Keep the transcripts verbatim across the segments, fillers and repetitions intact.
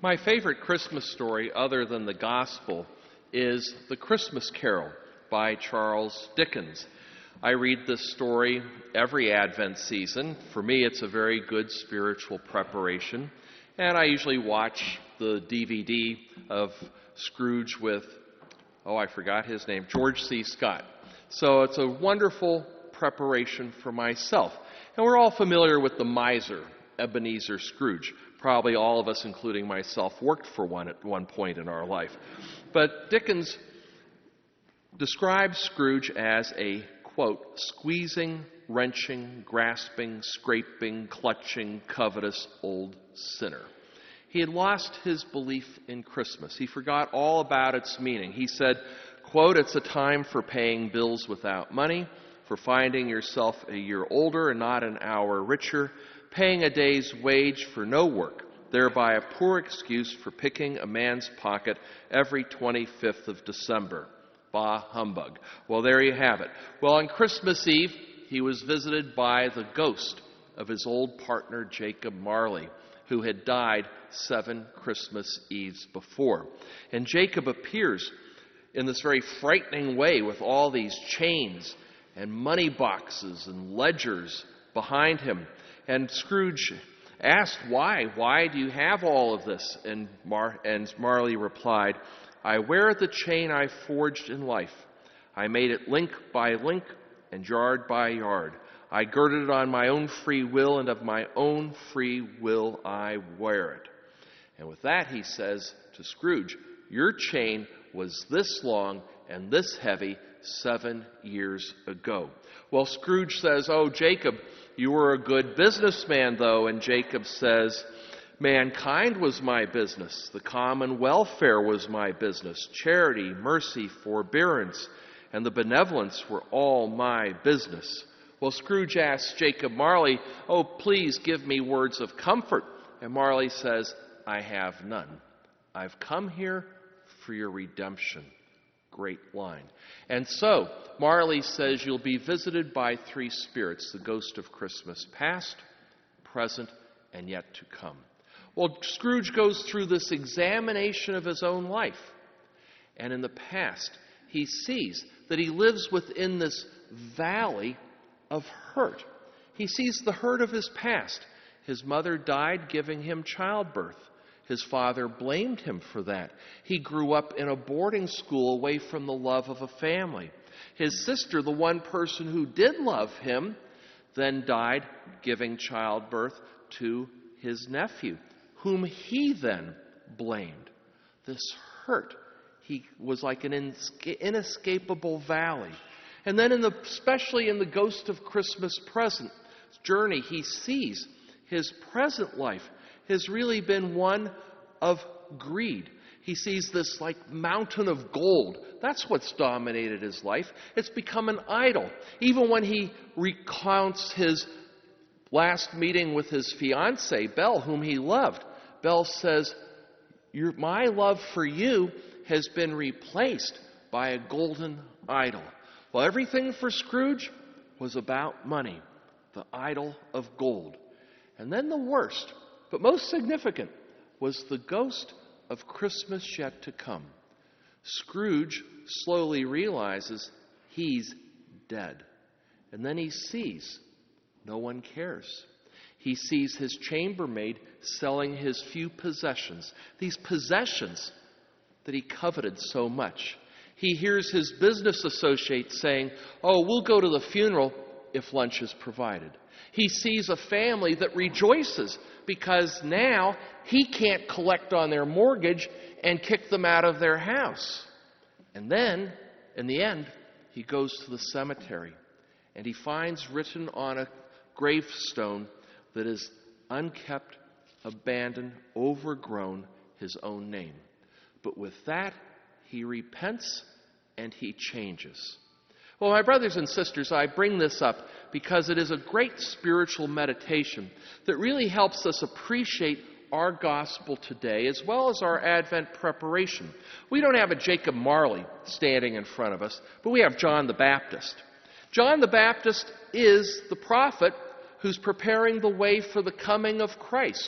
My favorite Christmas story, other than the Gospel, is The Christmas Carol by Charles Dickens. I read this story every Advent season. For me, it's a very good spiritual preparation. And I usually watch the D V D of Scrooge with, oh, I forgot his name, George C. Scott. So it's a wonderful preparation for myself. And we're all familiar with the miser, Ebenezer Scrooge. Probably all of us, including myself, worked for one at one point in our life. But Dickens describes Scrooge as a, quote, squeezing, wrenching, grasping, scraping, clutching, covetous old sinner. He had lost his belief in Christmas. He forgot all about its meaning. He said, quote, it's a time for paying bills without money, for finding yourself a year older and not an hour richer, paying a day's wage for no work, thereby a poor excuse for picking a man's pocket every twenty-fifth of December. Bah humbug. Well, there you have it. Well, on Christmas Eve, he was visited by the ghost of his old partner, Jacob Marley, who had died seven Christmas Eves before. And Jacob appears in this very frightening way with all these chains and money boxes and ledgers behind him. And Scrooge asked, why? Why do you have all of this? And, Mar- and Marley replied, I wear the chain I forged in life. I made it link by link and yard by yard. I girded it on my own free will, and of my own free will I wear it. And with that, he says to Scrooge, your chain was this long and this heavy seven years ago. Well, Scrooge says, oh, Jacob, you were a good businessman, though. And Jacob says, mankind was my business. The common welfare was my business. Charity, mercy, forbearance, and the benevolence were all my business. Well, Scrooge asks Jacob Marley, oh, please give me words of comfort. And Marley says, I have none. I've come here for your redemption. Great line. And so, Marley says you'll be visited by three spirits, the ghost of Christmas past, present, and yet to come. Well, Scrooge goes through this examination of his own life. And in the past, he sees that he lives within this valley of hurt. He sees the hurt of his past. His mother died giving him childbirth. His father blamed him for that. He grew up in a boarding school away from the love of a family. His sister, the one person who did love him, then died giving childbirth to his nephew, whom he then blamed. This hurt, he was like an inescapable valley. And then, in the, especially in the Ghost of Christmas Present journey, he sees his present life has really been one of greed. He sees this like mountain of gold. That's what's dominated his life. It's become an idol. Even when he recounts his last meeting with his fiancée, Belle, whom he loved, Belle says, Your, my love for you has been replaced by a golden idol. Well, everything for Scrooge was about money, the idol of gold. And then the worst, but most significant, was the ghost of Christmas yet to come. Scrooge slowly realizes he's dead. And then he sees no one cares. He sees his chambermaid selling his few possessions, these possessions that he coveted so much. He hears his business associates saying, oh, we'll go to the funeral if lunch is provided. He sees a family that rejoices because now he can't collect on their mortgage and kick them out of their house. And then, in the end, he goes to the cemetery and he finds written on a gravestone that is unkept, abandoned, overgrown, his own name. But with that, he repents and he changes. Well, my brothers and sisters, I bring this up because it is a great spiritual meditation that really helps us appreciate our gospel today as well as our Advent preparation. We don't have a Jacob Marley standing in front of us, but we have John the Baptist. John the Baptist is the prophet who's preparing the way for the coming of Christ.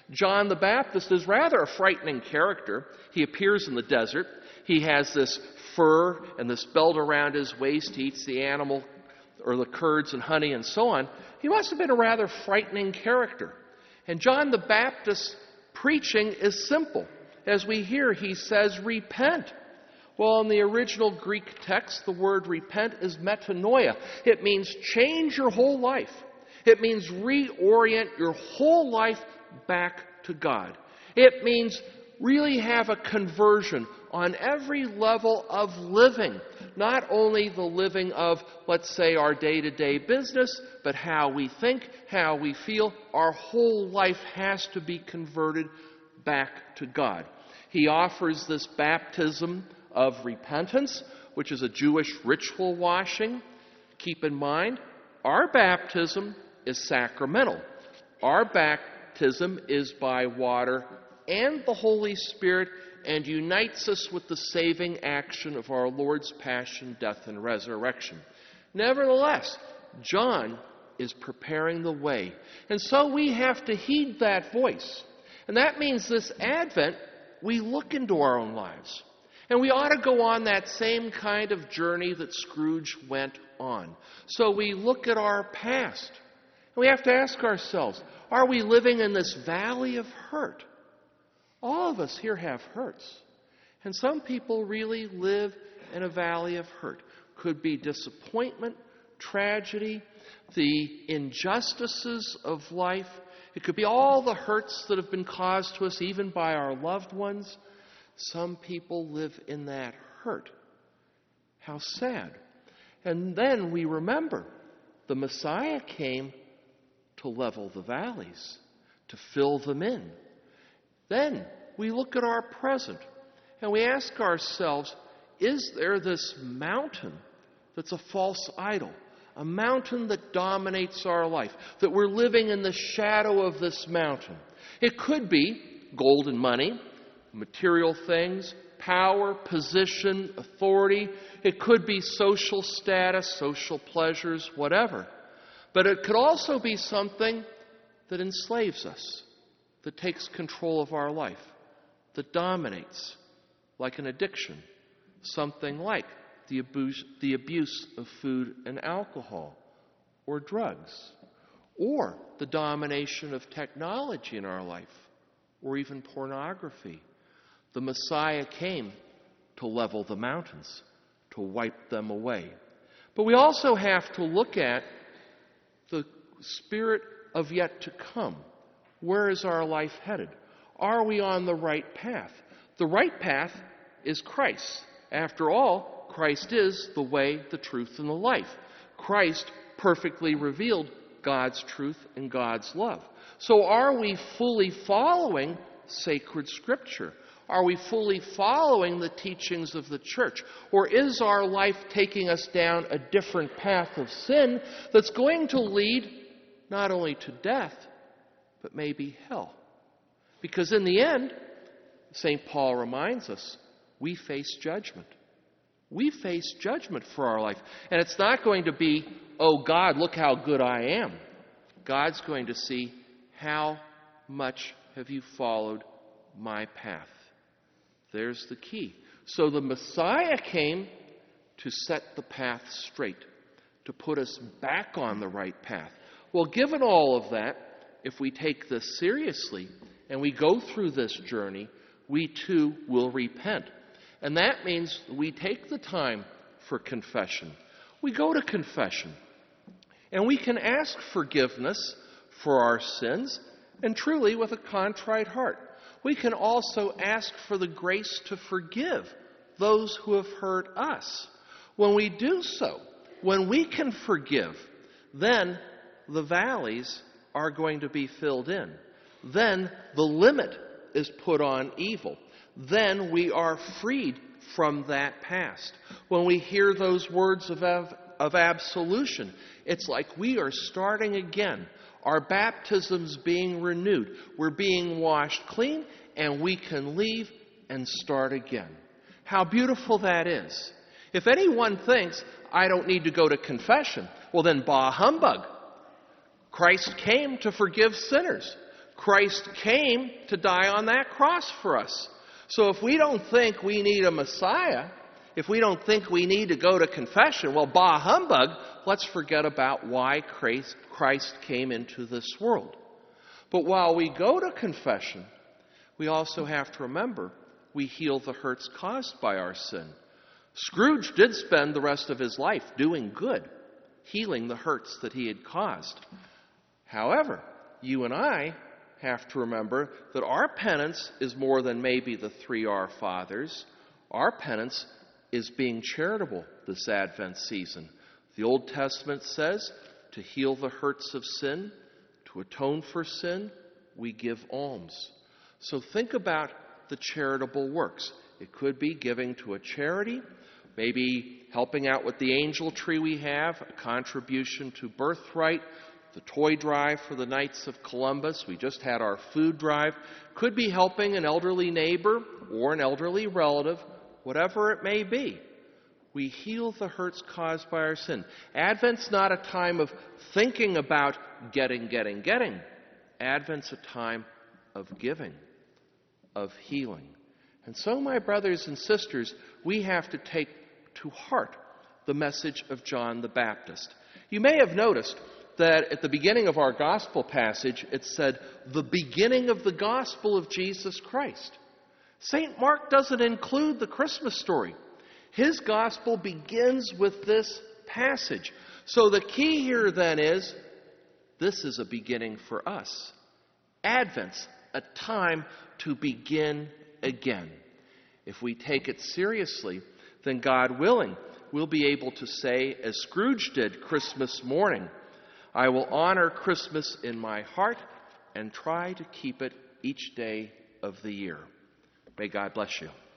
John the Baptist is rather a frightening character. He appears in the desert. He has this fur and this belt around his waist. He eats the animal or the curds and honey and so on. He must have been a rather frightening character. And John the Baptist's preaching is simple. As we hear, he says, repent. Well, in the original Greek text, the word repent is metanoia. It means change your whole life. It means reorient your whole life back to God. It means really have a conversion on every level of living. Not only the living of, let's say, our day-to-day business, but how we think, how we feel. Our whole life has to be converted back to God. He offers this baptism of repentance, which is a Jewish ritual washing. Keep in mind, our baptism is sacramental. Our baptism is by water and the Holy Spirit, and unites us with the saving action of our Lord's passion, death, and resurrection. Nevertheless, John is preparing the way. And so we have to heed that voice. And that means this Advent, we look into our own lives. And we ought to go on that same kind of journey that Scrooge went on. So we look at our past. And we have to ask ourselves, are we living in this valley of hurt? All of us here have hurts. And some people really live in a valley of hurt. Could be disappointment, tragedy, the injustices of life. It could be all the hurts that have been caused to us even by our loved ones. Some people live in that hurt. How sad. And then we remember the Messiah came to level the valleys, to fill them in. Then we look at our present and we ask ourselves, is there this mountain that's a false idol? A mountain that dominates our life, that we're living in the shadow of this mountain. It could be gold and money, material things, power, position, authority. It could be social status, social pleasures, whatever. But it could also be something that enslaves us, that takes control of our life, that dominates, like an addiction, something like the abuse, the abuse of food and alcohol, or drugs, or the domination of technology in our life, or even pornography. The Messiah came to level the mountains, to wipe them away. But we also have to look at the spirit of yet to come. Where is our life headed? Are we on the right path? The right path is Christ. After all, Christ is the way, the truth, and the life. Christ perfectly revealed God's truth and God's love. So are we fully following sacred Scripture? Are we fully following the teachings of the church? Or is our life taking us down a different path of sin that's going to lead not only to death, but maybe hell? Because in the end, Saint Paul reminds us, we face judgment. We face judgment for our life. And it's not going to be, oh God, look how good I am. God's going to see, how much have you followed my path? There's the key. So the Messiah came to set the path straight, to put us back on the right path. Well, given all of that, if we take this seriously and we go through this journey, we too will repent. And that means we take the time for confession. We go to confession. And we can ask forgiveness for our sins, and truly with a contrite heart. We can also ask for the grace to forgive those who have hurt us. When we do so, when we can forgive, then the valleys are going to be filled in. Then the limit is put on evil. Then we are freed from that past. When we hear those words of, av- of absolution, it's like we are starting again. Our baptism's being renewed. We're being washed clean, and we can leave and start again. How beautiful that is. If anyone thinks, I don't need to go to confession, well then, bah humbug. Christ came to forgive sinners. Christ came to die on that cross for us. So if we don't think we need a Messiah, if we don't think we need to go to confession, well, bah humbug, let's forget about why Christ came into this world. But while we go to confession, we also have to remember we heal the hurts caused by our sin. Scrooge did spend the rest of his life doing good, healing the hurts that he had caused. However, you and I have to remember that our penance is more than maybe the three Our Fathers. Our penance is being charitable this Advent season. The Old Testament says to heal the hurts of sin, to atone for sin, we give alms. So think about the charitable works. It could be giving to a charity, maybe helping out with the angel tree we have, a contribution to Birthright, the toy drive for the Knights of Columbus. We just had our food drive. Could be helping an elderly neighbor or an elderly relative, whatever it may be. We heal the hurts caused by our sin. Advent's not a time of thinking about getting, getting, getting. Advent's a time of giving, of healing. And so, my brothers and sisters, we have to take to heart the message of John the Baptist. You may have noticed that at the beginning of our gospel passage, it said, the beginning of the gospel of Jesus Christ. Saint Mark doesn't include the Christmas story. His gospel begins with this passage. So the key here then is, this is a beginning for us. Advent's a time to begin again. If we take it seriously, then God willing, we'll be able to say, as Scrooge did Christmas morning, I will honor Christmas in my heart and try to keep it each day of the year. May God bless you.